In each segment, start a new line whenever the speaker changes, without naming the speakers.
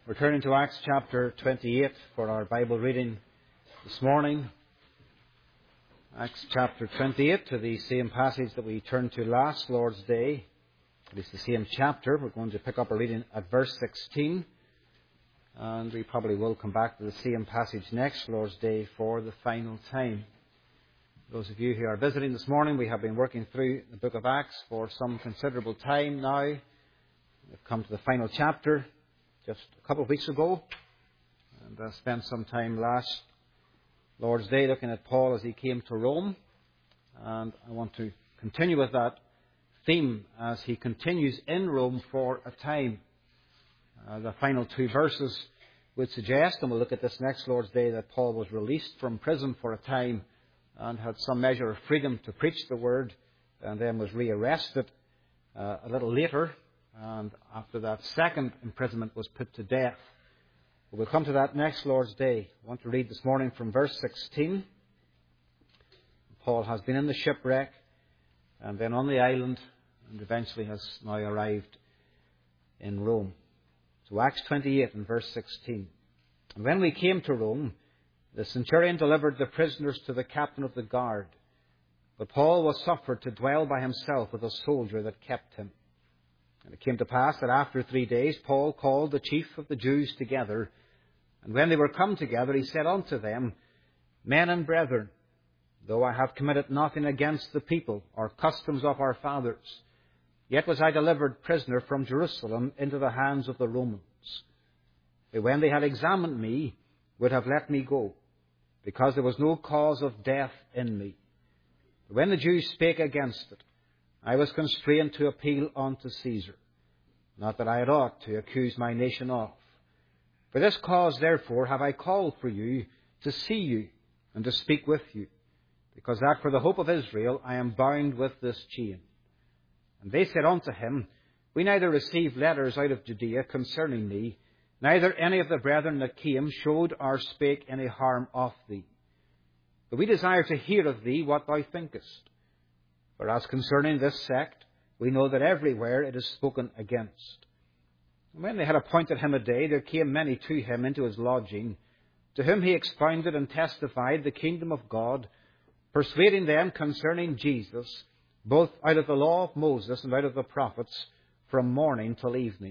We're turning to Acts chapter 28 for our Bible reading this morning. Acts chapter 28, to the same passage that we turned to last Lord's Day. It is the same chapter. We're going to pick up our reading at verse 16. And we probably will come back to the same passage next Lord's Day for the final time. Those of you who are visiting this morning, we have been working through the book of Acts for some considerable time now. We've come to the final chapter just a couple of weeks ago, and I spent some time last Lord's Day looking at Paul as he came to Rome, and I want to continue with that theme as he continues in Rome for a time. The final two verses would suggest, and we'll look at this next Lord's Day, that Paul was released from prison for a time and had some measure of freedom to preach the word, and then was rearrested a little later, and after that second imprisonment was put to death. We'll come to that next Lord's Day. I want to read this morning from verse 16. Paul has been in the shipwreck and then on the island and eventually has now arrived in Rome. So Acts 28 and verse 16. And when we came to Rome, the centurion delivered the prisoners to the captain of the guard. But Paul was suffered to dwell by himself with a soldier that kept him. And it came to pass that after 3 days Paul called the chief of the Jews together. And when they were come together, he said unto them, Men and brethren, though I have committed nothing against the people or customs of our fathers, yet was I delivered prisoner from Jerusalem into the hands of the Romans. But when they had examined me, would have let me go, because there was no cause of death in me. But when the Jews spake against it, I was constrained to appeal unto Caesar, not that I had ought to accuse my nation of. For this cause, therefore, have I called for you to see you and to speak with you, because that for the hope of Israel I am bound with this chain. And they said unto him, We neither received letters out of Judea concerning thee, neither any of the brethren that came showed or spake any harm of thee. But we desire to hear of thee what thou thinkest. For as concerning this sect, we know that everywhere it is spoken against. And when they had appointed him a day, there came many to him into his lodging, to whom he expounded and testified the kingdom of God, persuading them concerning Jesus, both out of the law of Moses and out of the prophets, from morning till evening.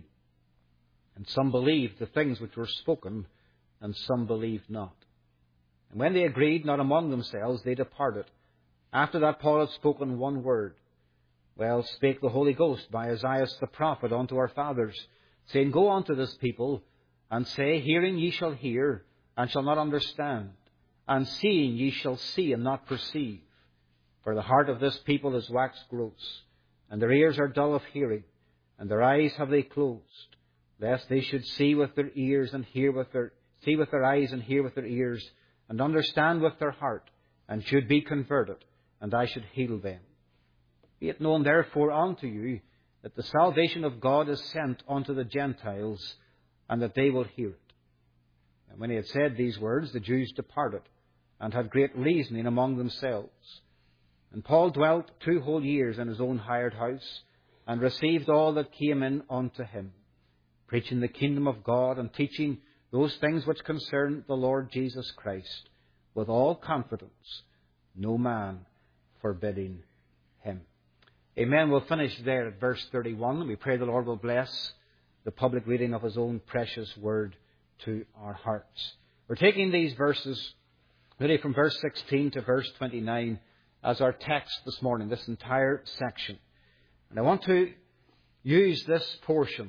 And some believed the things which were spoken, and some believed not. And when they agreed not among themselves, they departed. After that Paul had spoken one word. Well spake the Holy Ghost by Isaiah the prophet unto our fathers, saying, Go unto this people, and say, Hearing ye shall hear, and shall not understand, and seeing ye shall see, and not perceive. For the heart of this people is waxed gross, and their ears are dull of hearing, and their eyes have they closed, lest they should see with their ears, and see with their eyes, and hear with their ears, and understand with their heart, and should be converted, and I should heal them. Be it known therefore unto you, that the salvation of God is sent unto the Gentiles, and that they will hear it. And when he had said these words, the Jews departed, and had great reasoning among themselves. And Paul dwelt 2 whole years in his own hired house, and received all that came in unto him, preaching the kingdom of God, and teaching those things which concern the Lord Jesus Christ, with all confidence, no man forbidding him. Amen. We'll finish there at verse 31, and we pray the Lord will bless the public reading of his own precious word to our hearts. We're taking these verses really from verse 16 to verse 29 as our text this morning, this entire section. And I want to use this portion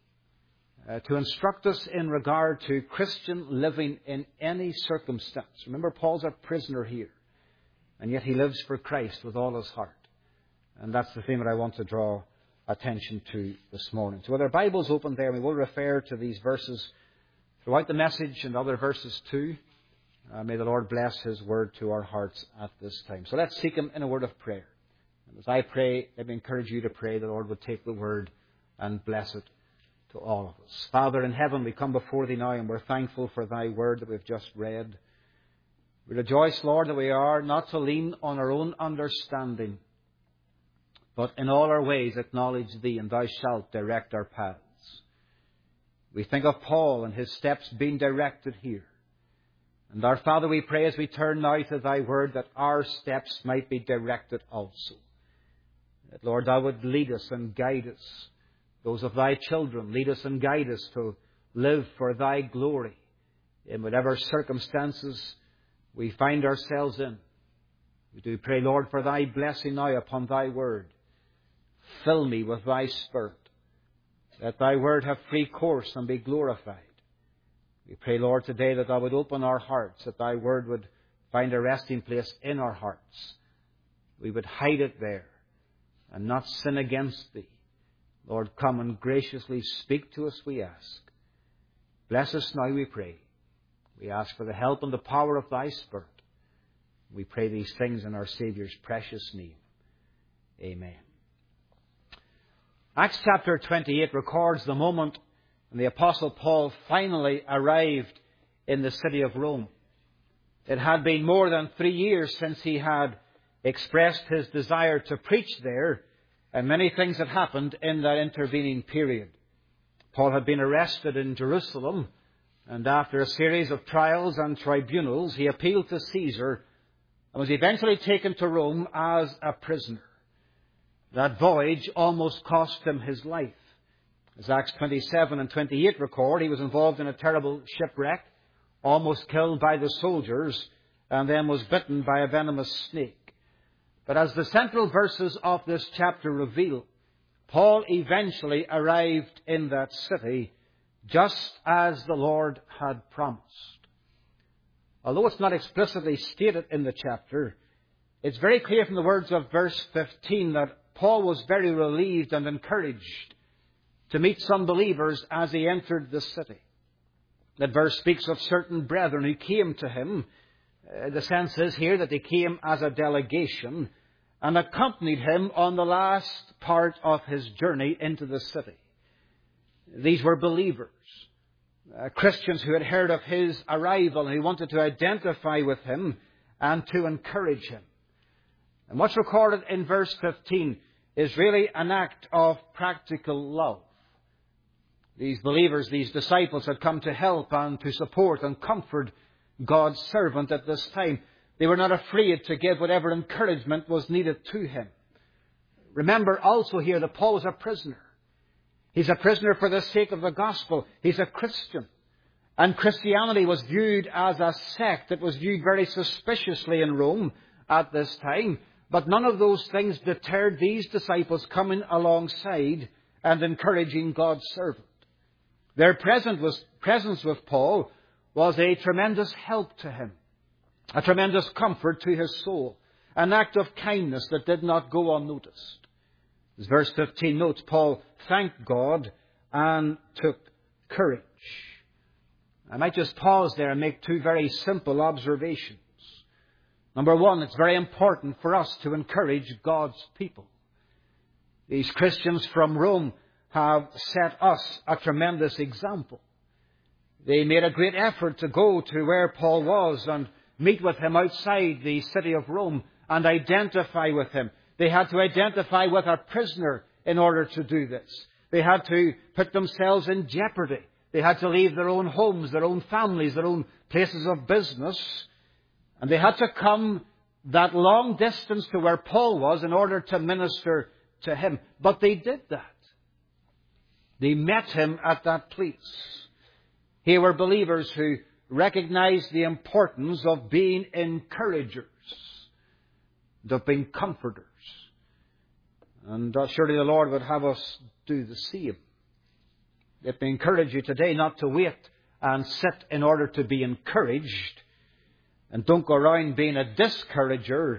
to instruct us in regard to Christian living in any circumstance. Remember, Paul's a prisoner here, and yet he lives for Christ with all his heart. And that's the theme that I want to draw attention to this morning. So with our Bibles open there, we will refer to these verses throughout the message and other verses too. May the Lord bless his word to our hearts at this time. So let's seek him in a word of prayer. And as I pray, let me encourage you to pray the Lord would take the word and bless it to all of us. Father in heaven, we come before thee now, and we're thankful for thy word that we've just read. We rejoice, Lord, that we are not to lean on our own understanding, but in all our ways acknowledge thee, and thou shalt direct our paths. We think of Paul and his steps being directed here. And our Father, we pray as we turn now to Thy Word that our steps might be directed also. That, Lord, Thou would lead us and guide us. Those of Thy children, lead us and guide us to live for Thy glory in whatever circumstances we find ourselves in. We do pray, Lord, for Thy blessing now upon Thy Word. Fill me with Thy Spirit. Let Thy Word have free course and be glorified. We pray, Lord, today that Thou would open our hearts, that Thy Word would find a resting place in our hearts. We would hide it there and not sin against Thee. Lord, come and graciously speak to us, we ask. Bless us now, we pray. We ask for the help and the power of Thy Spirit. We pray these things in our Saviour's precious name. Amen. Acts chapter 28 records the moment when the Apostle Paul finally arrived in the city of Rome. It had been more than 3 years since he had expressed his desire to preach there, and many things had happened in that intervening period. Paul had been arrested in Jerusalem, and after a series of trials and tribunals, he appealed to Caesar and was eventually taken to Rome as a prisoner. That voyage almost cost him his life. As Acts 27 and 28 record, he was involved in a terrible shipwreck, almost killed by the soldiers, and then was bitten by a venomous snake. But as the central verses of this chapter reveal, Paul eventually arrived in that city just as the Lord had promised. Although it's not explicitly stated in the chapter, it's very clear from the words of verse 15 that Paul was very relieved and encouraged to meet some believers as he entered the city. That verse speaks of certain brethren who came to him. The sense is here that they came as a delegation and accompanied him on the last part of his journey into the city. These were believers, Christians who had heard of his arrival and who wanted to identify with him and to encourage him. And what's recorded in verse 15 is really an act of practical love. These believers, these disciples had come to help and to support and comfort God's servant at this time. They were not afraid to give whatever encouragement was needed to him. Remember also here that Paul was a prisoner. He's a prisoner for the sake of the gospel. He's a Christian. And Christianity was viewed as a sect. It was viewed very suspiciously in Rome at this time. But none of those things deterred these disciples coming alongside and encouraging God's servant. Their presence with Paul was a tremendous help to him, a tremendous comfort to his soul, an act of kindness that did not go unnoticed. As verse 15 notes, Paul thanked God and took courage. I might just pause there and make two very simple observations. Number one, it's very important for us to encourage God's people. These Christians from Rome have set us a tremendous example. They made a great effort to go to where Paul was and meet with him outside the city of Rome and identify with him. They had to identify with a prisoner in order to do this. They had to put themselves in jeopardy. They had to leave their own homes, their own families, their own places of business. And they had to come that long distance to where Paul was in order to minister to him. But they did that. They met him at that place. Here were believers who recognized the importance of being encouragers, of being comforters. And surely the Lord would have us do the same. Let me encourage you today not to wait and sit in order to be encouraged. And don't go around being a discourager,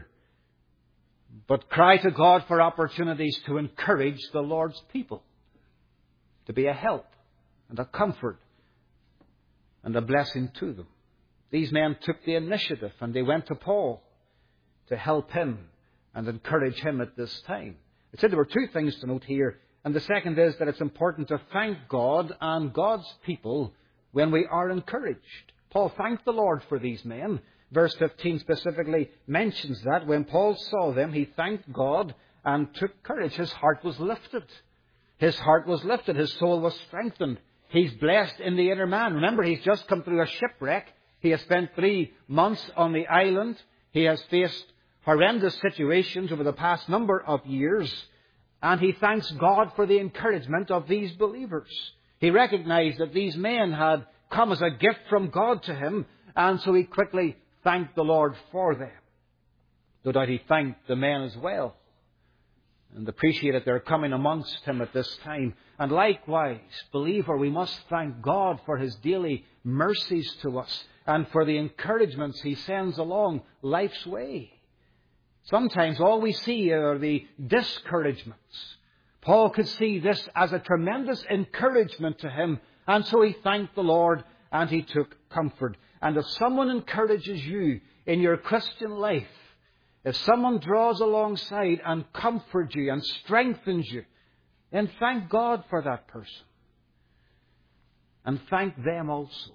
but cry to God for opportunities to encourage the Lord's people, to be a help and a comfort and a blessing to them. These men took the initiative and they went to Paul to help him and encourage him at this time. It said there were two things to note here. And the second is that it's important to thank God and God's people when we are encouraged. Paul thanked the Lord for these men. Verse 15 specifically mentions that. When Paul saw them, he thanked God and took courage. His heart was lifted. His heart was lifted. His soul was strengthened. He's blessed in the inner man. Remember, he's just come through a shipwreck. He has spent 3 months on the island. He has faced horrendous situations over the past number of years. And he thanks God for the encouragement of these believers. He recognized that these men had come as a gift from God to him, and so he quickly thanked the Lord for them. No doubt he thanked the men as well, and appreciated their coming amongst him at this time. And likewise, believer, we must thank God for his daily mercies to us and for the encouragements he sends along life's way. Sometimes all we see are the discouragements. Paul could see this as a tremendous encouragement to him, and so he thanked the Lord and he took comfort. And if someone encourages you in your Christian life, if someone draws alongside and comforts you and strengthens you, then thank God for that person. And thank them also.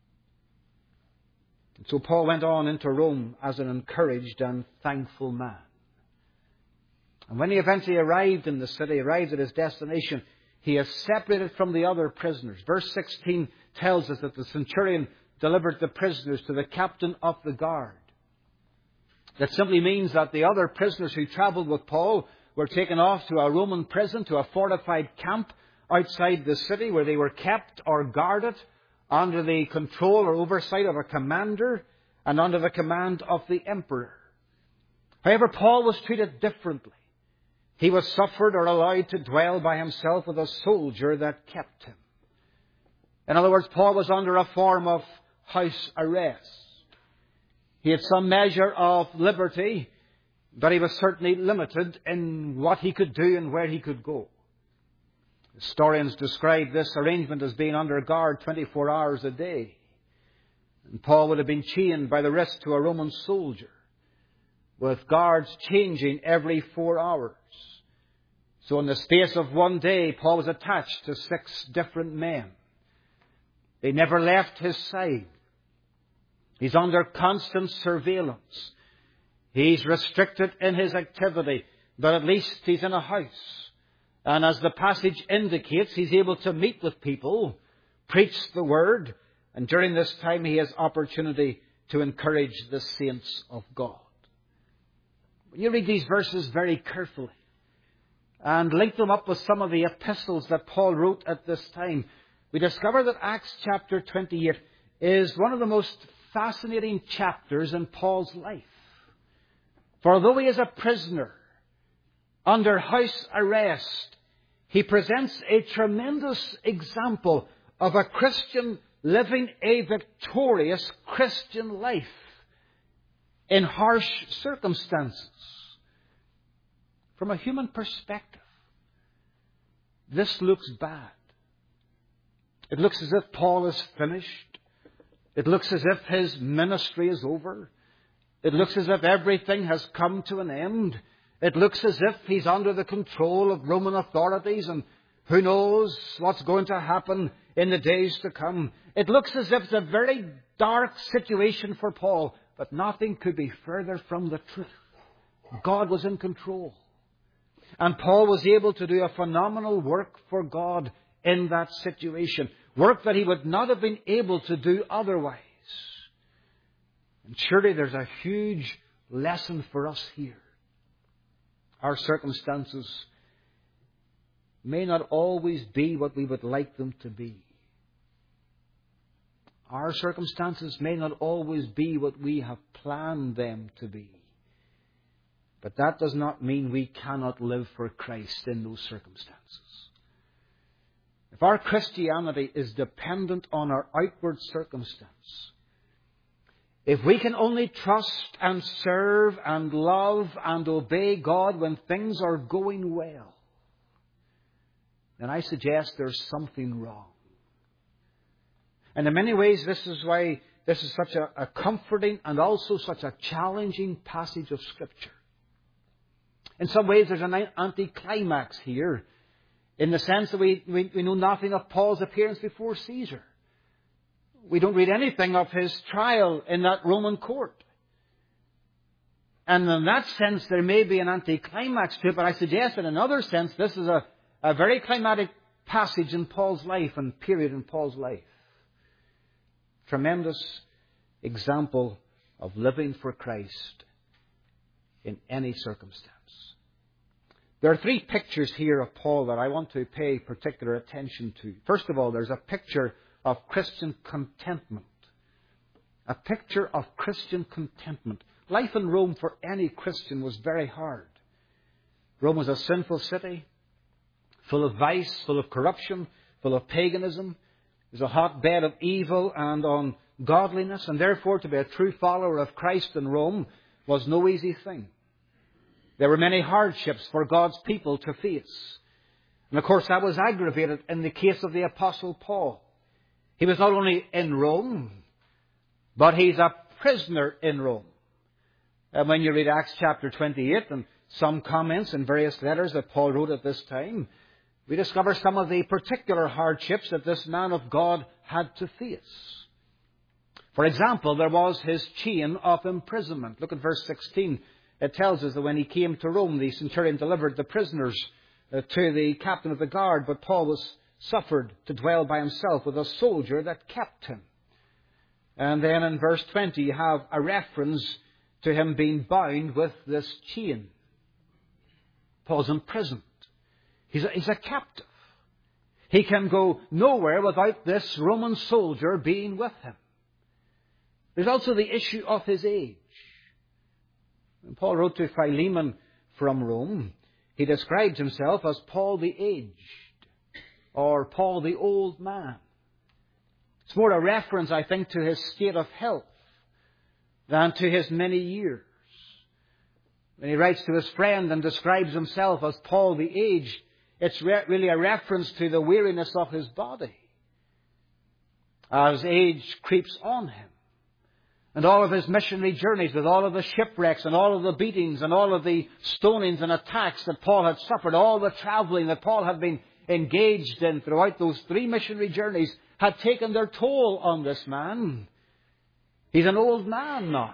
And so Paul went on into Rome as an encouraged and thankful man. And when he eventually arrived in the city, arrived at his destination, he is separated from the other prisoners. Verse 16 tells us that the centurion delivered the prisoners to the captain of the guard. That simply means that the other prisoners who travelled with Paul were taken off to a Roman prison, to a fortified camp outside the city where they were kept or guarded under the control or oversight of a commander and under the command of the emperor. However, Paul was treated differently. He was suffered or allowed to dwell by himself with a soldier that kept him. In other words, Paul was under a form of house arrest. He had some measure of liberty, but he was certainly limited in what he could do and where he could go. Historians describe this arrangement as being under guard 24 hours a day. And Paul would have been chained by the wrist to a Roman soldier, with guards changing every 4 hours. So in the space of one day, Paul was attached to 6 different men. They never left his side. He's under constant surveillance. He's restricted in his activity, but at least he's in a house. And as the passage indicates, he's able to meet with people, preach the word, and during this time he has opportunity to encourage the saints of God. When you read these verses very carefully and link them up with some of the epistles that Paul wrote at this time, we discover that Acts chapter 28 is one of the most fascinating chapters in Paul's life. For although he is a prisoner under house arrest, he presents a tremendous example of a Christian living a victorious Christian life in harsh circumstances. From a human perspective, this looks bad. It looks as if Paul is finished. It looks as if his ministry is over. It looks as if everything has come to an end. It looks as if he's under the control of Roman authorities and who knows what's going to happen in the days to come. It looks as if it's a very dark situation for Paul, but nothing could be further from the truth. God was in control. And Paul was able to do a phenomenal work for God in that situation. Work that he would not have been able to do otherwise. And surely there's a huge lesson for us here. Our circumstances may not always be what we would like them to be. Our circumstances may not always be what we have planned them to be. But that does not mean we cannot live for Christ in those circumstances. If our Christianity is dependent on our outward circumstance, if we can only trust and serve and love and obey God when things are going well, then I suggest there's something wrong. And in many ways, this is why this is such a comforting and also such a challenging passage of Scripture. In some ways, there's an anticlimax here, in the sense that we know nothing of Paul's appearance before Caesar. We don't read anything of his trial in that Roman court. And in that sense, there may be an anticlimax to it, but I suggest in another sense, this is a very climatic passage in Paul's life and period in Paul's life. Tremendous example of living for Christ in any circumstance. There are three pictures here of Paul that I want to pay particular attention to. First of all, there's a picture of Christian contentment. A picture of Christian contentment. Life in Rome for any Christian was very hard. Rome was a sinful city, full of vice, full of corruption, full of paganism. It was a hotbed of evil and ungodliness, and therefore to be a true follower of Christ in Rome was no easy thing. There were many hardships for God's people to face. And of course that was aggravated in the case of the Apostle Paul. He was not only in Rome, but he's a prisoner in Rome. And when you read Acts chapter 28 and some comments in various letters that Paul wrote at this time, we discover some of the particular hardships that this man of God had to face. For example, there was his chain of imprisonment. Look at verse 16. It tells us that when he came to Rome, the centurion delivered the prisoners to the captain of the guard, but Paul was suffered to dwell by himself with a soldier that kept him. And then in verse 20 you have a reference to him being bound with this chain. Paul's imprisoned. He's a captive. He can go nowhere without this Roman soldier being with him. There's also the issue of his age. When Paul wrote to Philemon from Rome, he described himself as Paul the aged, or Paul the old man. It's more a reference, I think, to his state of health than to his many years. When he writes to his friend and describes himself as Paul the aged, it's really a reference to the weariness of his body as age creeps on him. And all of his missionary journeys, with all of the shipwrecks and all of the beatings and all of the stonings and attacks that Paul had suffered, all the travelling that Paul had been engaged in throughout those 3 missionary journeys, had taken their toll on this man. He's an old man now.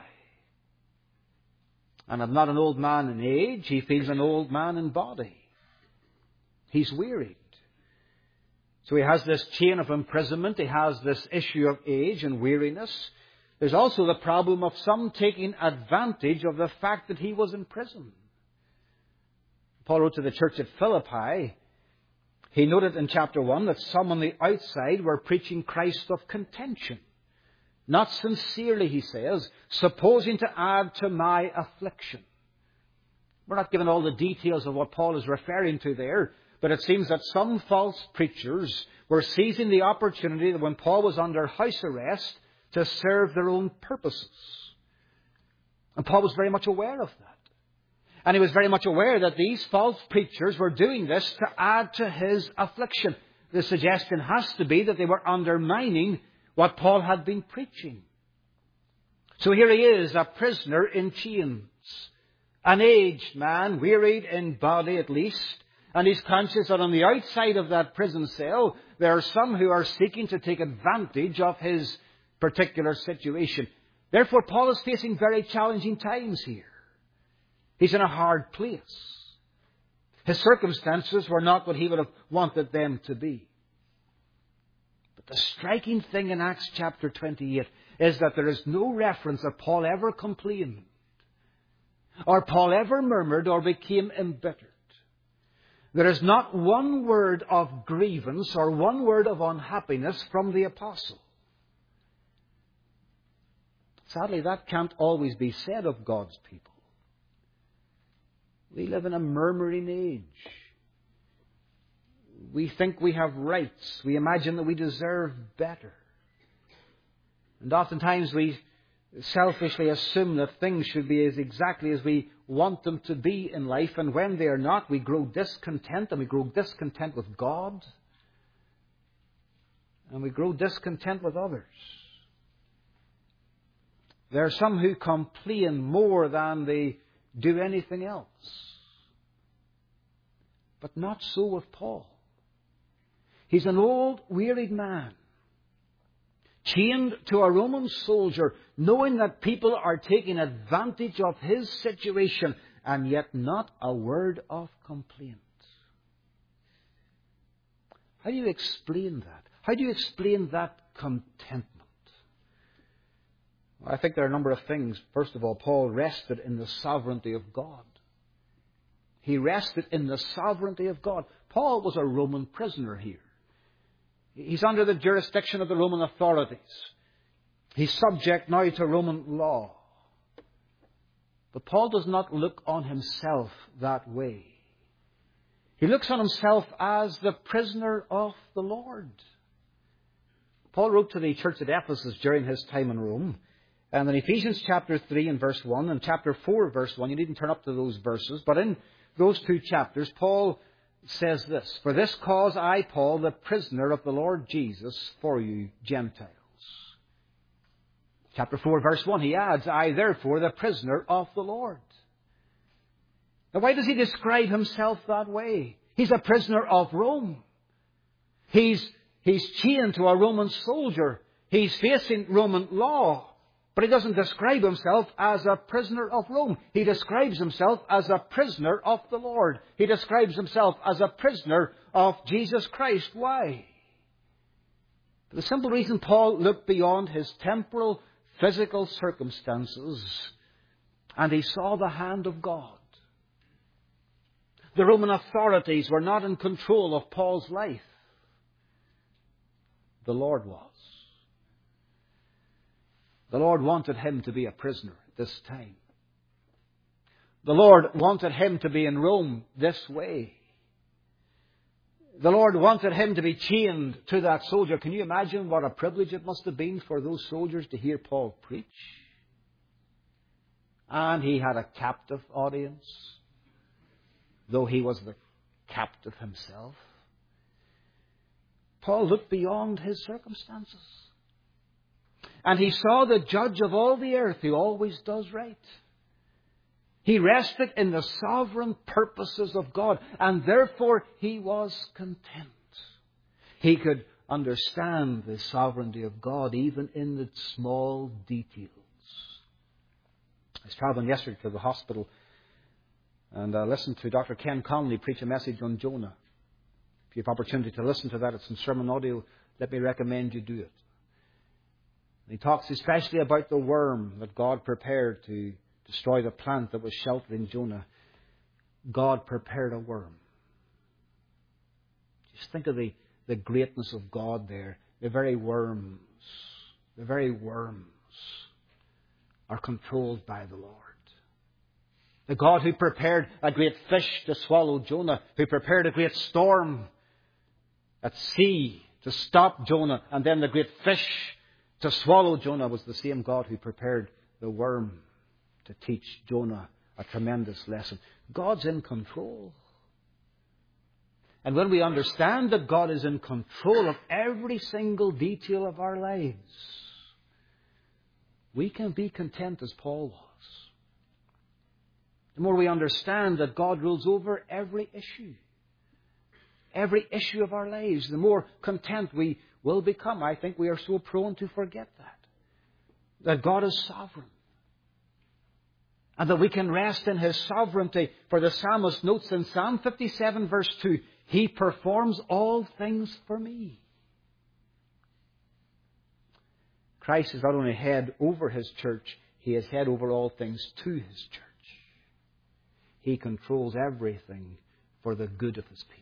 And if not an old man in age, he feels an old man in body. He's wearied. So he has this chain of imprisonment. He has this issue of age and weariness. There's also the problem of some taking advantage of the fact that he was in prison. Paul wrote to the church at Philippi. He noted in chapter 1 that some on the outside were preaching Christ of contention. Not sincerely, he says, supposing to add to my affliction. We're not given all the details of what Paul is referring to there, but it seems that some false preachers were seizing the opportunity that when Paul was under house arrest to serve their own purposes. And Paul was very much aware of that. And he was very much aware that these false preachers were doing this to add to his affliction. The suggestion has to be that they were undermining what Paul had been preaching. So here he is, a prisoner in chains. An aged man, wearied in body at least. And he's conscious that on the outside of that prison cell, there are some who are seeking to take advantage of his particular situation. Therefore, Paul is facing very challenging times here. He's in a hard place. His circumstances were not what he would have wanted them to be. But the striking thing in Acts chapter 28 is that there is no reference that Paul ever complained, or Paul ever murmured or became embittered. There is not one word of grievance or one word of unhappiness from the apostle. Sadly, that can't always be said of God's people. We live in a murmuring age. We think we have rights. We imagine that we deserve better. And oftentimes we selfishly assume that things should be exactly as we want them to be in life. And when they are not, we grow discontent. And we grow discontent with God. And we grow discontent with others. There are some who complain more than they do anything else. But not so with Paul. He's an old, wearied man, chained to a Roman soldier, knowing that people are taking advantage of his situation, and yet not a word of complaint. How do you explain that? How do you explain that contentment? Well, I think there are a number of things. First of all, Paul rested in the sovereignty of God. He rested in the sovereignty of God. Paul was a Roman prisoner here. He's under the jurisdiction of the Roman authorities. He's subject now to Roman law. But Paul does not look on himself that way. He looks on himself as the prisoner of the Lord. Paul wrote to the church at Ephesus during his time in Rome. And in Ephesians chapter 3 and verse 1 and chapter 4 verse 1, you needn't turn up to those verses, but in those two chapters, Paul says this: "For this cause I, Paul, the prisoner of the Lord Jesus, for you Gentiles." Chapter 4 verse 1, he adds, "I therefore, the prisoner of the Lord." Now why does he describe himself that way? He's a prisoner of Rome. He's chained to a Roman soldier. He's facing Roman law. But he doesn't describe himself as a prisoner of Rome. He describes himself as a prisoner of the Lord. He describes himself as a prisoner of Jesus Christ. Why? For the simple reason Paul looked beyond his temporal, physical circumstances and he saw the hand of God. The Roman authorities were not in control of Paul's life. The Lord was. The Lord wanted him to be a prisoner at this time. The Lord wanted him to be in Rome this way. The Lord wanted him to be chained to that soldier. Can you imagine what a privilege it must have been for those soldiers to hear Paul preach? And he had a captive audience, though he was the captive himself. Paul looked beyond his circumstances. And he saw the judge of all the earth who always does right. He rested in the sovereign purposes of God, and therefore he was content. He could understand the sovereignty of God even in the small details. I was travelling yesterday to the hospital and I listened to Dr. Ken Conley preach a message on Jonah. If you have opportunity to listen to that, it's in sermon audio, let me recommend you do it. He talks especially about the worm that God prepared to destroy the plant that was sheltering Jonah. God prepared a worm. Just think of the greatness of God there. The very worms are controlled by the Lord. The God who prepared a great fish to swallow Jonah, who prepared a great storm at sea to stop Jonah, and then the great fish to swallow Jonah, was the same God who prepared the worm to teach Jonah a tremendous lesson. God's in control. And when we understand that God is in control of every single detail of our lives, we can be content as Paul was. The more we understand that God rules over every issue of our lives, the more content we will become. I think we are so prone to forget that God is sovereign. And that we can rest in His sovereignty. For the psalmist notes in Psalm 57 verse 2, He performs all things for me. Christ is not only head over His church, He is head over all things to His church. He controls everything for the good of His people.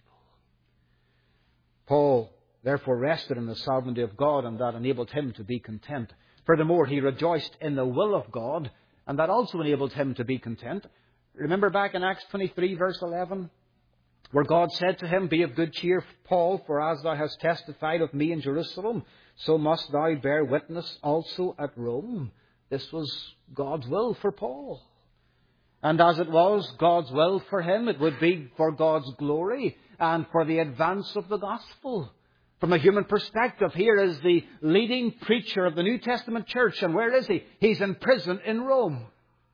Paul therefore rested in the sovereignty of God, and that enabled him to be content. Furthermore, he rejoiced in the will of God, and that also enabled him to be content. Remember back in Acts 23 verse 11, where God said to him, "Be of good cheer, Paul, for as thou hast testified of me in Jerusalem, so must thou bear witness also at Rome." This was God's will for Paul. And as it was God's will for him, it would be for God's glory and for the advance of the gospel. From a human perspective, here is the leading preacher of the New Testament church. And where is he? He's in prison in Rome.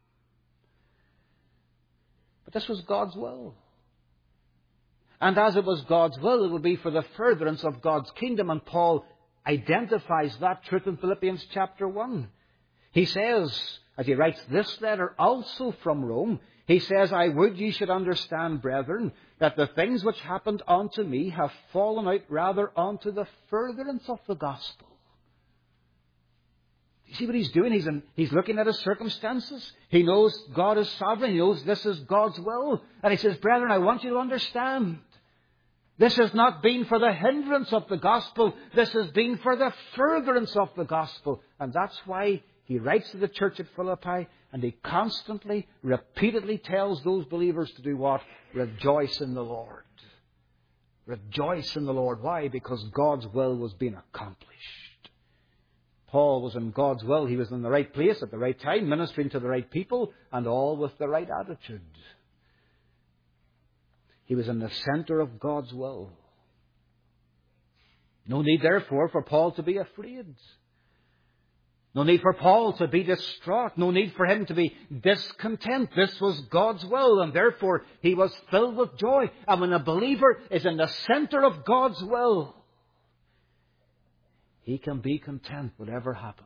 But this was God's will. And as it was God's will, it would be for the furtherance of God's kingdom. And Paul identifies that truth in Philippians chapter 1. He says, as he writes this letter also from Rome, he says, I would ye should understand, brethren, that the things which happened unto me have fallen out rather unto the furtherance of the gospel. You see what he's doing? He's looking at his circumstances. He knows God is sovereign. He knows this is God's will. And he says, brethren, I want you to understand. This has not been for the hindrance of the gospel. This has been for the furtherance of the gospel. And that's why he writes to the church at Philippi, and he constantly, repeatedly tells those believers to do what? Rejoice in the Lord. Rejoice in the Lord. Why? Because God's will was being accomplished. Paul was in God's will. He was in the right place at the right time, ministering to the right people, and all with the right attitude. He was in the center of God's will. No need, therefore, for Paul to be afraid. No need for Paul to be distraught. No need for him to be discontent. This was God's will, and therefore he was filled with joy. And when a believer is in the center of God's will, he can be content whatever happens.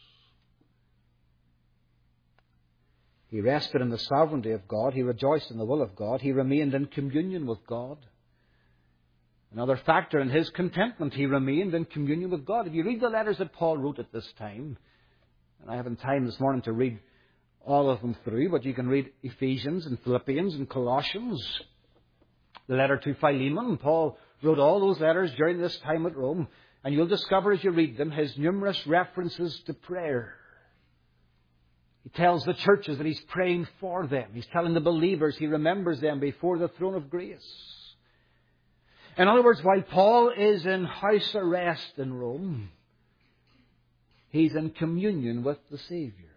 He rested in the sovereignty of God. He rejoiced in the will of God. He remained in communion with God. Another factor in his contentment, he remained in communion with God. If you read the letters that Paul wrote at this time, and I haven't time this morning to read all of them through, but you can read Ephesians and Philippians and Colossians, the letter to Philemon. Paul wrote all those letters during this time at Rome. And you'll discover as you read them his numerous references to prayer. He tells the churches that he's praying for them. He's telling the believers he remembers them before the throne of grace. In other words, while Paul is in house arrest in Rome, he's in communion with the Saviour.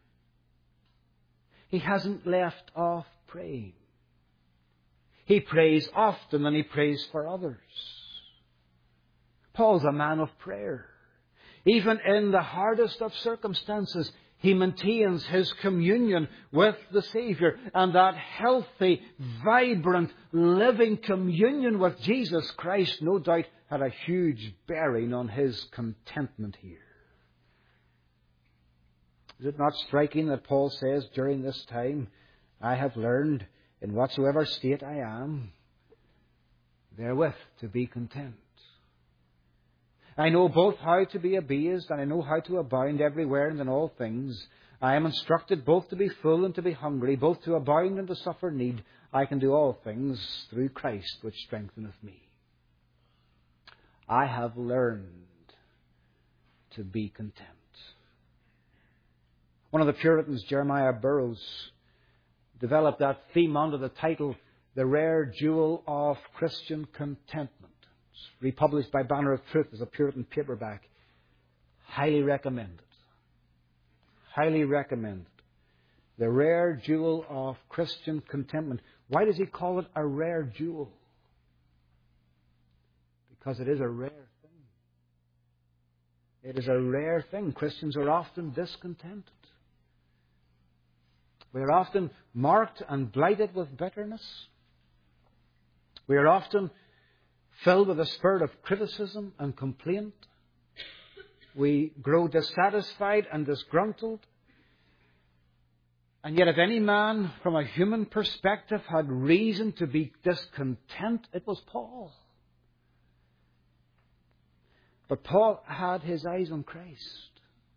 He hasn't left off praying. He prays often and he prays for others. Paul's a man of prayer. Even in the hardest of circumstances, he maintains his communion with the Saviour. And that healthy, vibrant, living communion with Jesus Christ, no doubt, had a huge bearing on his contentment here. Is it not striking that Paul says during this time, I have learned in whatsoever state I am, therewith to be content. I know both how to be abased, and I know how to abound everywhere and in all things. I am instructed both to be full and to be hungry, both to abound and to suffer need. I can do all things through Christ, which strengtheneth me. I have learned to be content. One of the Puritans, Jeremiah Burroughs, developed that theme under the title, The Rare Jewel of Christian Contentment. Republished by Banner of Truth as a Puritan paperback. Highly recommended. Highly recommended. The rare jewel of Christian contentment. Why does he call it a rare jewel? Because it is a rare thing. It is a rare thing. Christians are often discontented. We are often marked and blighted with bitterness. We are often filled with a spirit of criticism and complaint. We grow dissatisfied and disgruntled. And yet if any man from a human perspective had reason to be discontent, it was Paul. But Paul had his eyes on Christ.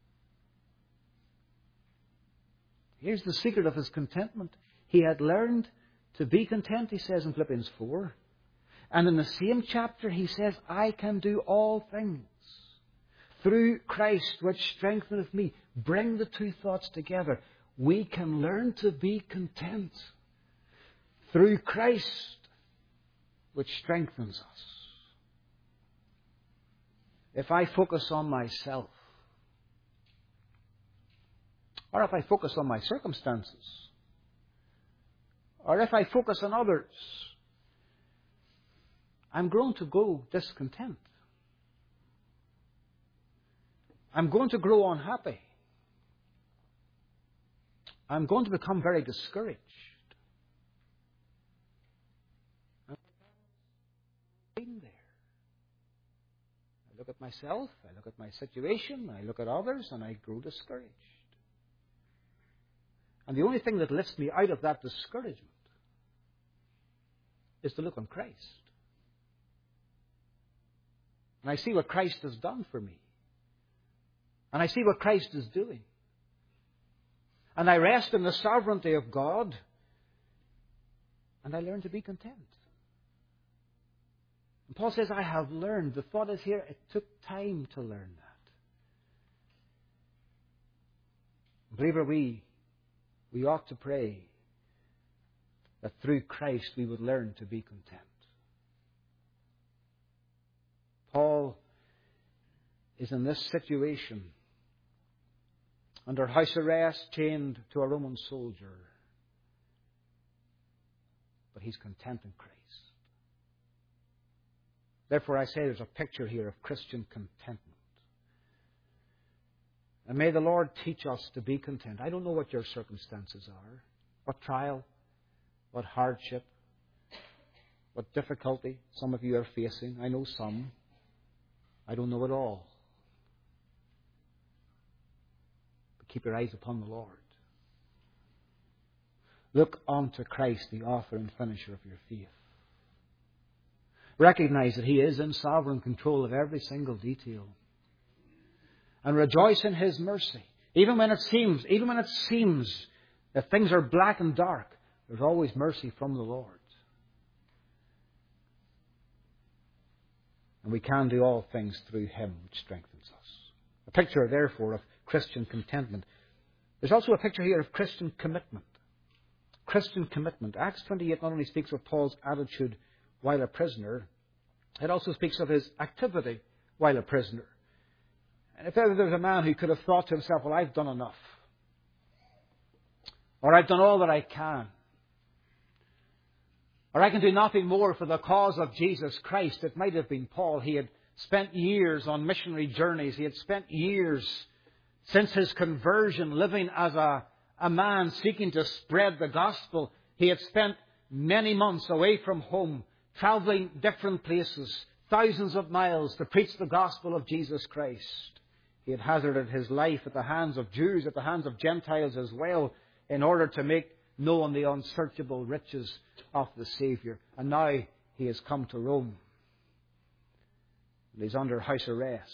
Here's the secret of his contentment. He had learned to be content, he says in Philippians 4. And in the same chapter, he says, I can do all things through Christ, which strengtheneth me. Bring the two thoughts together. We can learn to be content through Christ, which strengthens us. If I focus on myself, or if I focus on my circumstances, or if I focus on others, I'm going to grow discontent. I'm going to grow unhappy. I'm going to become very discouraged. I'm being there. I look at myself, I look at my situation, I look at others, and I grow discouraged. And the only thing that lifts me out of that discouragement is to look on Christ. And I see what Christ has done for me. And I see what Christ is doing. And I rest in the sovereignty of God. And I learn to be content. And Paul says, I have learned. The thought is here, it took time to learn that. Believer, we ought to pray that through Christ we would learn to be content. Paul is in this situation, under house arrest, chained to a Roman soldier. But he's content in Christ. Therefore, I say there's a picture here of Christian contentment. And may the Lord teach us to be content. I don't know what your circumstances are, what trial, what hardship, what difficulty some of you are facing. I know some. I don't know it all. But keep your eyes upon the Lord. Look unto Christ, the author and finisher of your faith. Recognize that He is in sovereign control of every single detail. And rejoice in His mercy. Even when it seems that things are black and dark, there's always mercy from the Lord. And we can do all things through Him which strengthens us. A picture, therefore, of Christian contentment. There's also a picture here of Christian commitment. Christian commitment. Acts 28 not only speaks of Paul's attitude while a prisoner, it also speaks of his activity while a prisoner. And if ever there's a man who could have thought to himself, well, I've done enough, or I've done all that I can, or I can do nothing more for the cause of Jesus Christ, it might have been Paul. He had spent years on missionary journeys. He had spent years since his conversion living as a man seeking to spread the gospel. He had spent many months away from home, travelling different places, thousands of miles to preach the gospel of Jesus Christ. He had hazarded his life at the hands of Jews, at the hands of Gentiles as well, in order to make known the unsearchable riches of the Saviour. And now he has come to Rome. And he's under house arrest.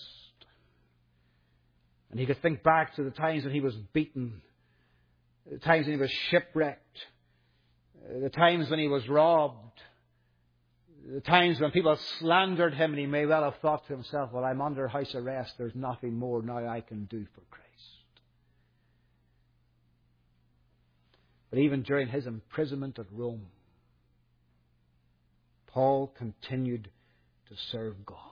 And he could think back to the times when he was beaten, the times when he was shipwrecked, the times when he was robbed, the times when people slandered him, and he may well have thought to himself, well, I'm under house arrest. There's nothing more now I can do for Christ. But even during his imprisonment at Rome, Paul continued to serve God.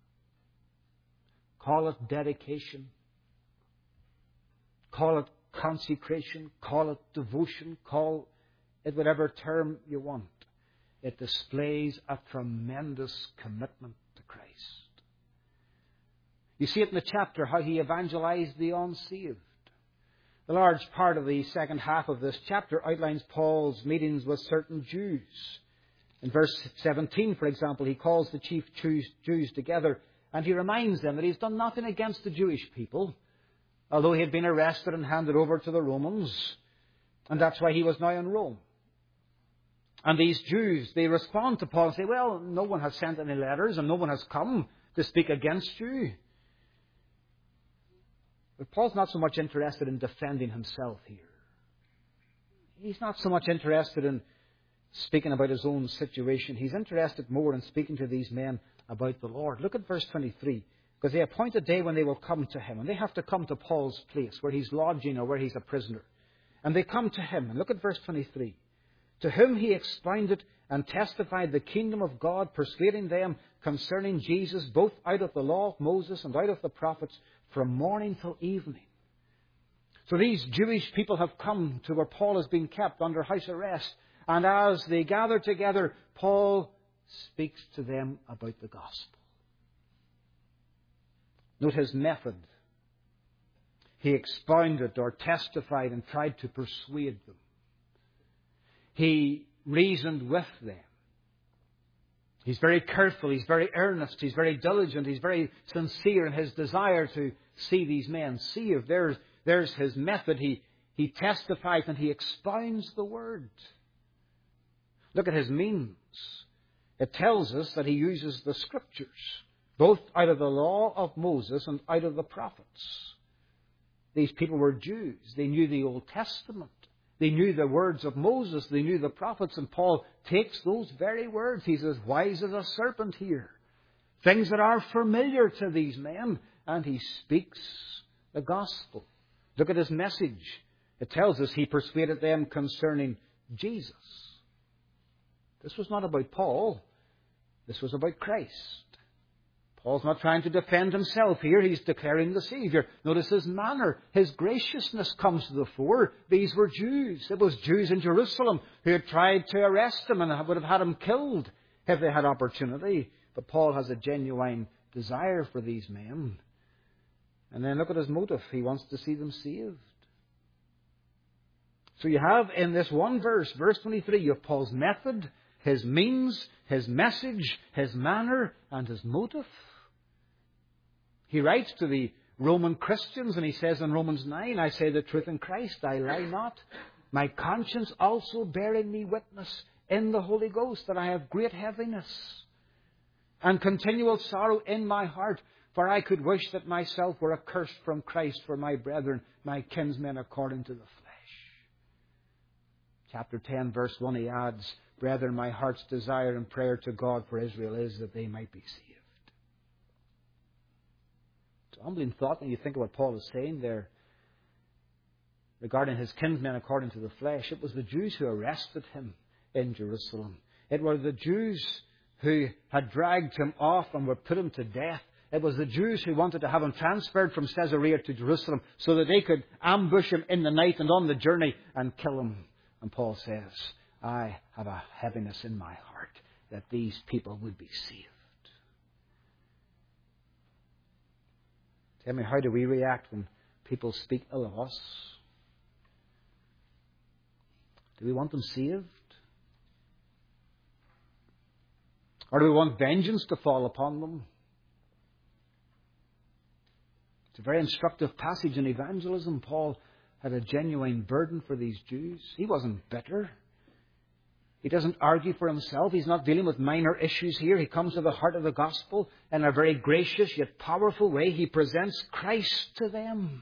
Call it dedication. Call it consecration. Call it devotion. Call it whatever term you want. It displays a tremendous commitment to Christ. You see it in the chapter how he evangelized the unsaved. The large part of the second half of this chapter outlines Paul's meetings with certain Jews. In verse 17, for example, he calls the chief Jews together and he reminds them that he's done nothing against the Jewish people, although he had been arrested and handed over to the Romans. And that's why he was now in Rome. And these Jews, they respond to Paul and say, well, no one has sent any letters and no one has come to speak against you. But Paul's not so much interested in defending himself here. He's not so much interested in speaking about his own situation. He's interested more in speaking to these men about the Lord. Look at verse 23. Because they appoint a day when they will come to him. And they have to come to Paul's place where he's lodging or where he's a prisoner. And they come to him. And look at verse 23. To whom he expounded and testified the kingdom of God, persuading them concerning Jesus, both out of the law of Moses and out of the prophets, from morning till evening. So these Jewish people have come to where Paul is being kept under house arrest. And as they gather together, Paul speaks to them about the gospel. Note his method. He expounded or testified and tried to persuade them. He reasoned with them. He's very careful, he's very earnest, he's very diligent, he's very sincere in his desire to see these men saved. There's his method. He He testifies and he expounds the Word. Look at his means. It tells us that he uses the Scriptures, both out of the law of Moses and out of the prophets. These people were Jews. They knew the Old Testament. They knew the words of Moses. They knew the prophets. And Paul takes those very words. He's as wise as a serpent here. Things that are familiar to these men. And he speaks the gospel. Look at his message. It tells us he persuaded them concerning Jesus. This was not about Paul. This was about Christ. Paul's not trying to defend himself here. He's declaring the Saviour. Notice his manner. His graciousness comes to the fore. These were Jews. It was Jews in Jerusalem who had tried to arrest him and would have had him killed if they had opportunity. But Paul has a genuine desire for these men. And then look at his motive. He wants to see them saved. So you have in this one verse, verse 23, you have Paul's method, his means, his message, his manner, and his motive. He writes to the Roman Christians and he says in Romans 9, I say the truth in Christ, I lie not. My conscience also bearing me witness in the Holy Ghost that I have great heaviness and continual sorrow in my heart. For I could wish that myself were accursed from Christ for my brethren, my kinsmen according to the flesh. Chapter 10, verse 1, he adds, Brethren, my heart's desire and prayer to God for Israel is that they might be saved. It's a humbling thought when you think of what Paul is saying there regarding his kinsmen according to the flesh. It was the Jews who arrested him in Jerusalem. It were the Jews who had dragged him off and would put him to death. It was the Jews who wanted to have him transferred from Caesarea to Jerusalem so that they could ambush him in the night and on the journey and kill him. And Paul says, I have a heaviness in my heart that these people would be saved. Tell me, how do we react when people speak ill of us? Do we want them saved? Or do we want vengeance to fall upon them? It's a very instructive passage in evangelism. Paul had a genuine burden for these Jews. He wasn't bitter. He doesn't argue for himself. He's not dealing with minor issues here. He comes to the heart of the gospel in a very gracious yet powerful way. He presents Christ to them.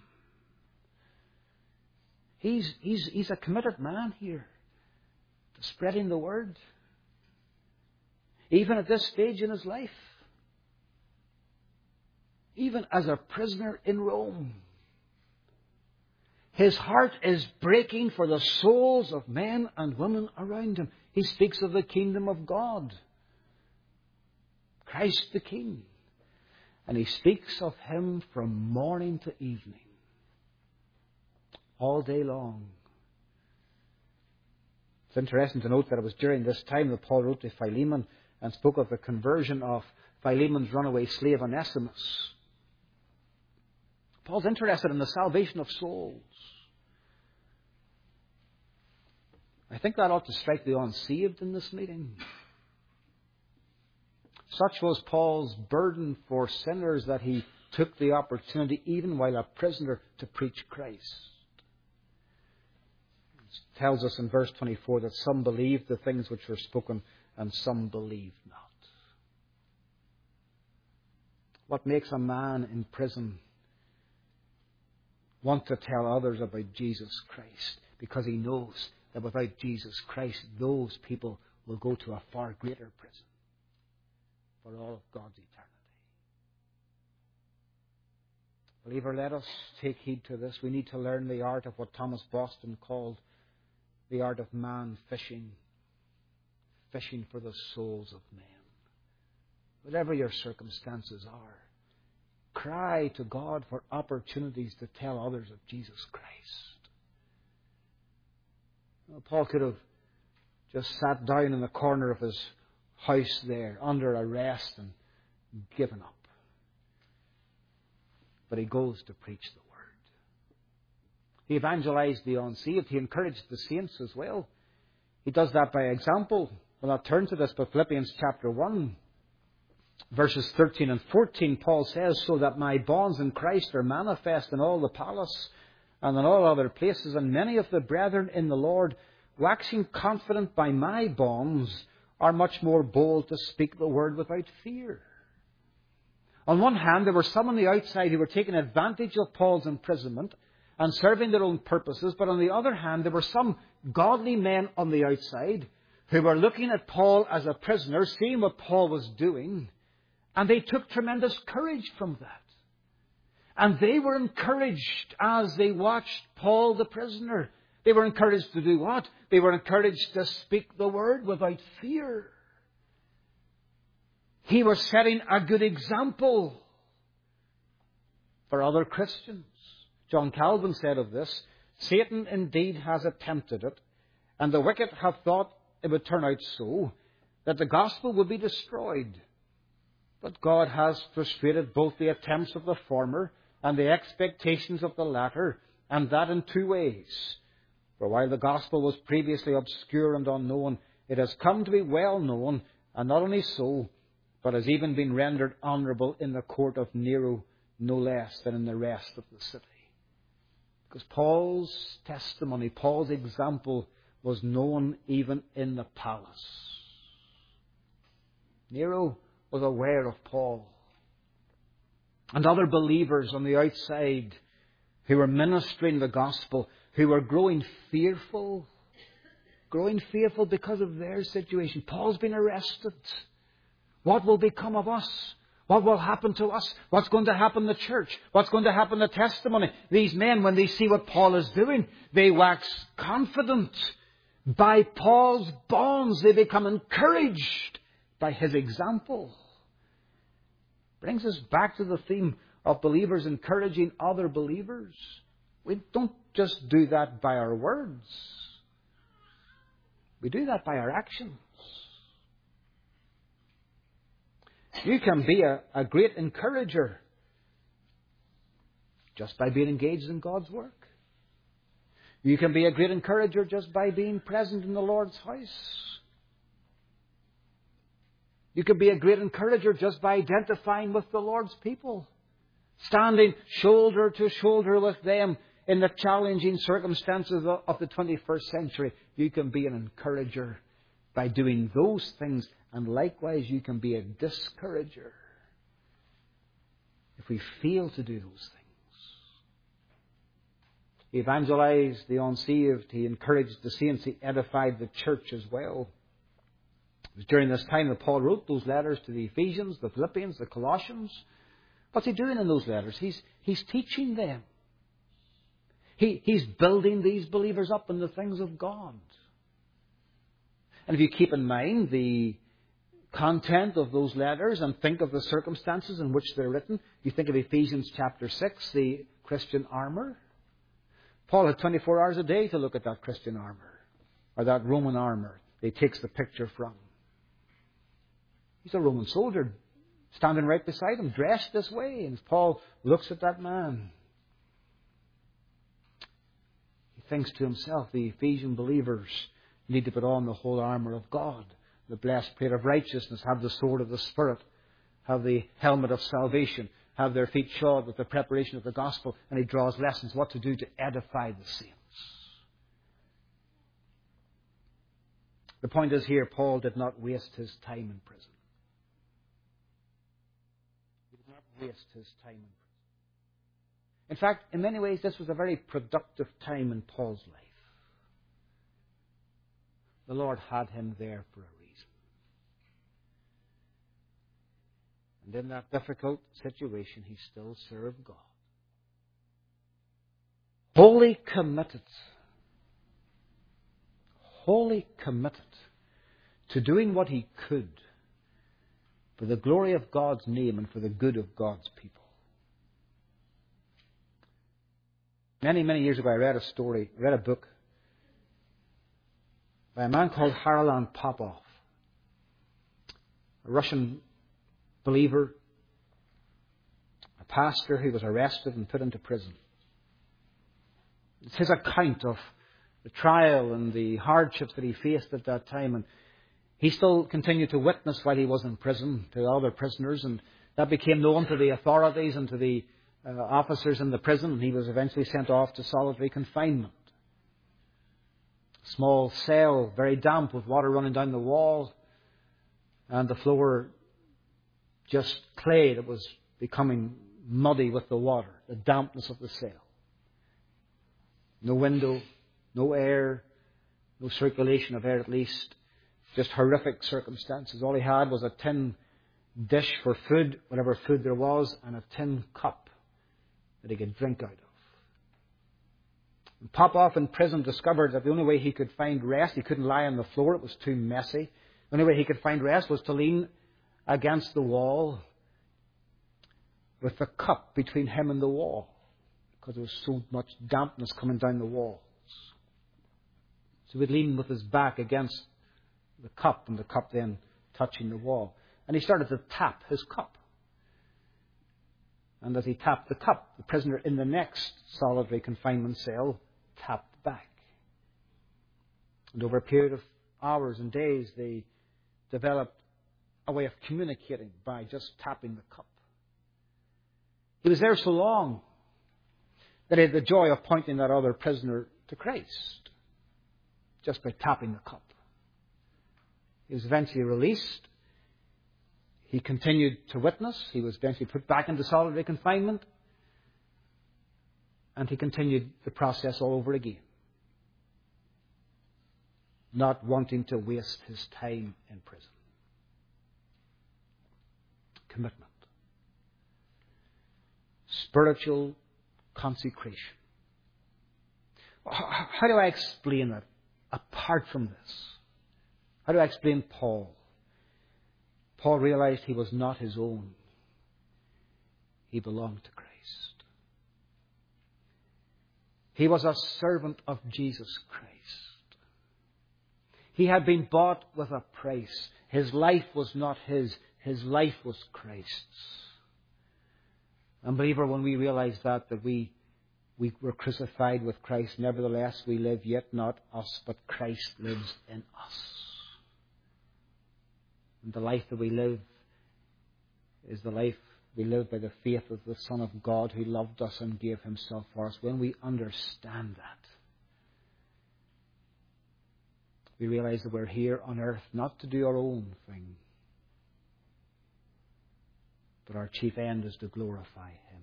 He's a committed man here to spreading the word. Even at this stage in his life. Even as a prisoner in Rome. His heart is breaking for the souls of men and women around him. He speaks of the kingdom of God. Christ the King. And he speaks of him from morning to evening. All day long. It's interesting to note that it was during this time that Paul wrote to Philemon and spoke of the conversion of Philemon's runaway slave Onesimus. Paul's interested in the salvation of souls. I think that ought to strike the unsaved in this meeting. Such was Paul's burden for sinners that he took the opportunity, even while a prisoner, to preach Christ. It tells us in verse 24 that some believed the things which were spoken and some believed not. What makes a man in prison want to tell others about Jesus Christ? Because he knows that without Jesus Christ, those people will go to a far greater prison for all of God's eternity. Believer, let us take heed to this. We need to learn the art of what Thomas Boston called the art of man fishing. Fishing for the souls of men. Whatever your circumstances are, cry to God for opportunities to tell others of Jesus Christ. Well, Paul could have just sat down in the corner of his house there under arrest and given up. But he goes to preach the word. He evangelized the unsaved. He encouraged the saints as well. He does that by example. We'll not turn to this, but Philippians chapter 1, verses 13 and 14, Paul says, So that my bonds in Christ are manifest in all the palace and in all other places, and many of the brethren in the Lord, waxing confident by my bonds, are much more bold to speak the word without fear. On one hand, there were some on the outside who were taking advantage of Paul's imprisonment and serving their own purposes, but on the other hand, there were some godly men on the outside who were looking at Paul as a prisoner, seeing what Paul was doing, and they took tremendous courage from that. And they were encouraged as they watched Paul the prisoner. They were encouraged to do what? They were encouraged to speak the word without fear. He was setting a good example for other Christians. John Calvin said of this, Satan indeed has attempted it, and the wicked have thought it would turn out so, that the gospel would be destroyed. But God has frustrated both the attempts of the former and the expectations of the latter, and that in two ways. For while the gospel was previously obscure and unknown, it has come to be well known, and not only so, but has even been rendered honourable in the court of Nero, no less than in the rest of the city. Because Paul's testimony, Paul's example, was known even in the palace. Nero was aware of Paul. And other believers on the outside who were ministering the gospel, who were growing fearful because of their situation. Paul's been arrested. What will become of us? What will happen to us? What's going to happen to the church? What's going to happen to testimony? These men, when they see what Paul is doing, they wax confident. By Paul's bonds, they become encouraged by his example. Brings us back to the theme of believers encouraging other believers. We don't just do that by our words. We do that by our actions. You can be a great encourager just by being engaged in God's work. You can be a great encourager just by being present in the Lord's house. You can be a great encourager just by identifying with the Lord's people, standing shoulder to shoulder with them in the challenging circumstances of the 21st century. You can be an encourager by doing those things. And likewise, you can be a discourager if we fail to do those things. He evangelized the unsaved. He encouraged the saints. He edified the church as well. It was during this time that Paul wrote those letters to the Ephesians, the Philippians, the Colossians. What's he doing in those letters? He's teaching them. He's building these believers up in the things of God. And if you keep in mind the content of those letters and think of the circumstances in which they're written, you think of Ephesians chapter 6, the Christian armour. Paul had 24 hours a day to look at that Christian armour, or that Roman armour that he takes the picture from. He's a Roman soldier standing right beside him, dressed this way. And as Paul looks at that man, he thinks to himself, the Ephesian believers need to put on the whole armour of God, the blessed plate of righteousness, have the sword of the Spirit, have the helmet of salvation, have their feet shod with the preparation of the gospel, and he draws lessons what to do to edify the saints. The point is here, Paul did not waste his time in prison. He did not waste his time in prison. In fact, in many ways, this was a very productive time in Paul's life. The Lord had him there for a reason. And in that difficult situation, he still served God. Wholly committed to doing what he could for the glory of God's name and for the good of God's people. Many, many years ago, I read a book by a man called Harlan Popov, a Russian believer, a pastor who was arrested and put into prison. It's his account of the trial and the hardships that he faced at that time. And he still continued to witness while he was in prison to other prisoners. And that became known to the authorities and to the officers in the prison. He was eventually sent off to solitary confinement. Small cell, very damp, with water running down the wall, and the floor just clay that was becoming muddy with the water, the dampness of the cell. No window, no air, no circulation of air at least, just horrific circumstances. All he had was a tin dish for food, whatever food there was, and a tin cup that he could drink out of. And Popoff in prison discovered that the only way he could find rest, he couldn't lie on the floor, it was too messy. The only way he could find rest was to lean against the wall with the cup between him and the wall, because there was so much dampness coming down the walls. So he'd lean with his back against the cup, and the cup then touching the wall. And he started to tap his cup. And as he tapped the cup, the prisoner in the next solitary confinement cell tapped back. And over a period of hours and days, they developed a way of communicating by just tapping the cup. He was there so long that he had the joy of pointing that other prisoner to Christ, just by tapping the cup. He was eventually released. He continued to witness. He was eventually put back into solitary confinement. And he continued the process all over again, not wanting to waste his time in prison. Commitment. Spiritual consecration. How do I explain it apart from this? How do I explain Paul? Paul realized he was not his own. He belonged to Christ. He was a servant of Jesus Christ. He had been bought with a price. His life was not his. His life was Christ's. And believer, when we realize that we were crucified with Christ, nevertheless we live, yet not us, but Christ lives in us. And the life that we live is the life we live by the faith of the Son of God who loved us and gave himself for us. When we understand that, we realize that we're here on earth not to do our own thing, but our chief end is to glorify him.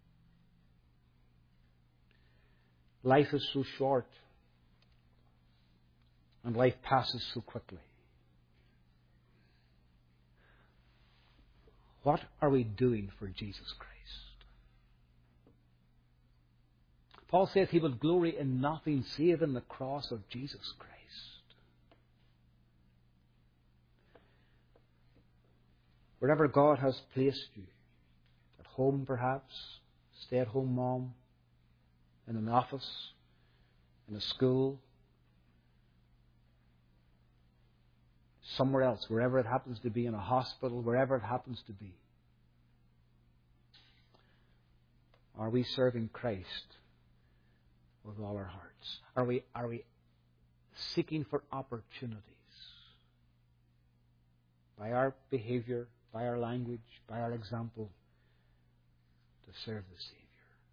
Life is so short, and life passes so quickly. What are we doing for Jesus Christ? Paul says he would glory in nothing save in the cross of Jesus Christ. Wherever God has placed you, at home perhaps, stay-at-home mom, in an office, in a school, somewhere else, wherever it happens to be, in a hospital, wherever it happens to be. Are we serving Christ with all our hearts? Are we seeking for opportunities by our behavior, by our language, by our example, to serve the Savior?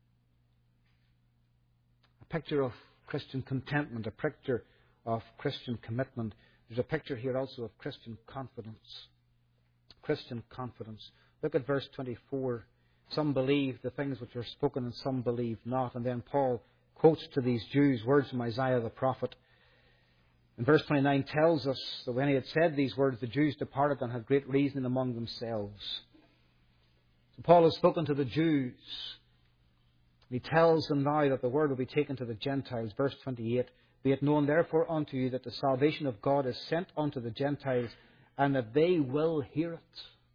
A picture of Christian contentment, a picture of Christian commitment. There's a picture here also of Christian confidence. Christian confidence. Look at verse 24. Some believe the things which are spoken and some believe not. And then Paul quotes to these Jews words from Isaiah the prophet. And verse 29 tells us that when he had said these words, the Jews departed and had great reasoning among themselves. So Paul has spoken to the Jews. He tells them now that the word will be taken to the Gentiles. Verse 28. Be it known therefore unto you that the salvation of God is sent unto the Gentiles, and that they will hear it.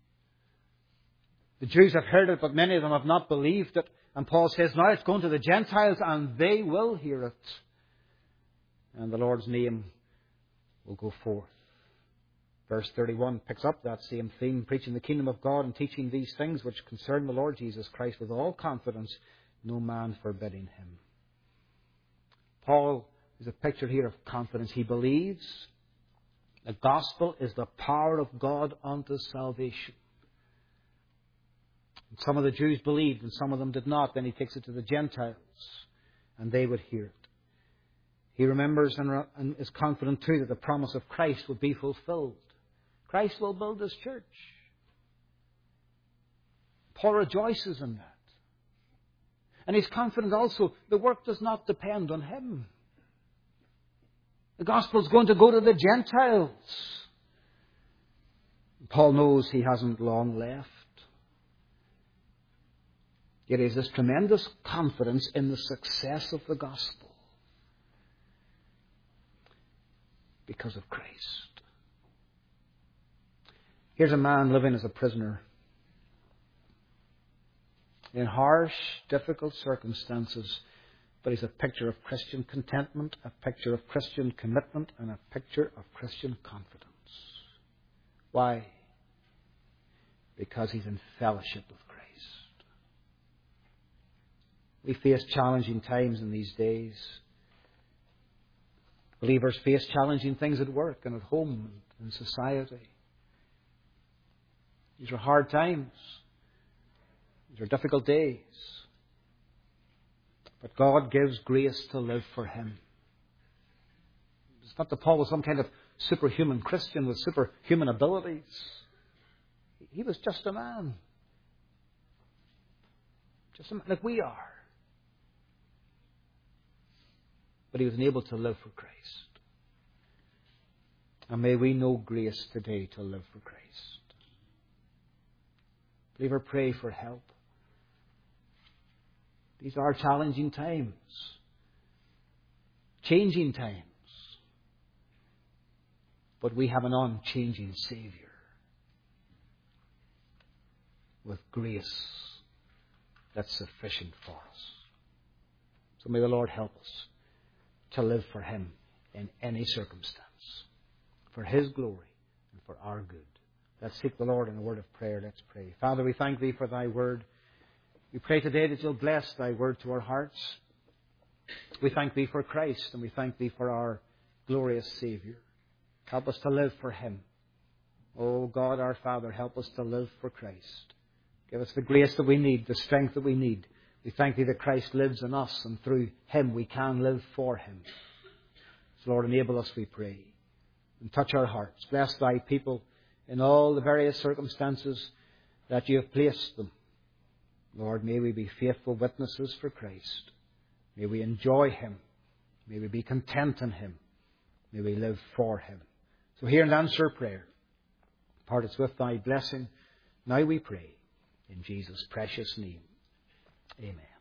The Jews have heard it, but many of them have not believed it. And Paul says, now it's going to the Gentiles, and they will hear it. And the Lord's name will go forth. Verse 31 picks up that same theme, preaching the kingdom of God and teaching these things which concern the Lord Jesus Christ with all confidence, no man forbidding him. Paul is a picture here of confidence. He believes the gospel is the power of God unto salvation. And some of the Jews believed and some of them did not. Then he takes it to the Gentiles and they would hear it. He remembers and is confident too that the promise of Christ will be fulfilled. Christ will build His church. Paul rejoices in that. And he's confident also the work does not depend on him. The gospel is going to go to the Gentiles. Paul knows he hasn't long left. Yet he has this tremendous confidence in the success of the gospel because of Christ. Here's a man living as a prisoner in harsh, difficult circumstances, but he's a picture of Christian contentment, a picture of Christian commitment, and a picture of Christian confidence. Why? Because he's in fellowship with Christ. We face challenging times in these days. Believers face challenging things at work and at home and in society. These are hard times. These are difficult days. But God gives grace to live for Him. It's not that Paul was some kind of superhuman Christian with superhuman abilities. He was just a man. Just a man like we are. But he was able to live for Christ. And may we know grace today to live for Christ. Believer, pray for help. These are challenging times. Changing times. But we have an unchanging Saviour. With grace that's sufficient for us. So may the Lord help us to live for Him in any circumstance. For His glory and for our good. Let's seek the Lord in a word of prayer. Let's pray. Father, we thank Thee for Thy word. We pray today that You'll bless Thy word to our hearts. We thank Thee for Christ and we thank Thee for our glorious Saviour. Help us to live for Him. Oh God, our Father, help us to live for Christ. Give us the grace that we need, the strength that we need. We thank Thee that Christ lives in us and through Him we can live for Him. So Lord, enable us, we pray. And touch our hearts. Bless Thy people in all the various circumstances that You have placed them. Lord, may we be faithful witnesses for Christ. May we enjoy Him. May we be content in Him. May we live for Him. So hear and answer prayer. Part us with Thy blessing. Now we pray in Jesus' precious name. Amen.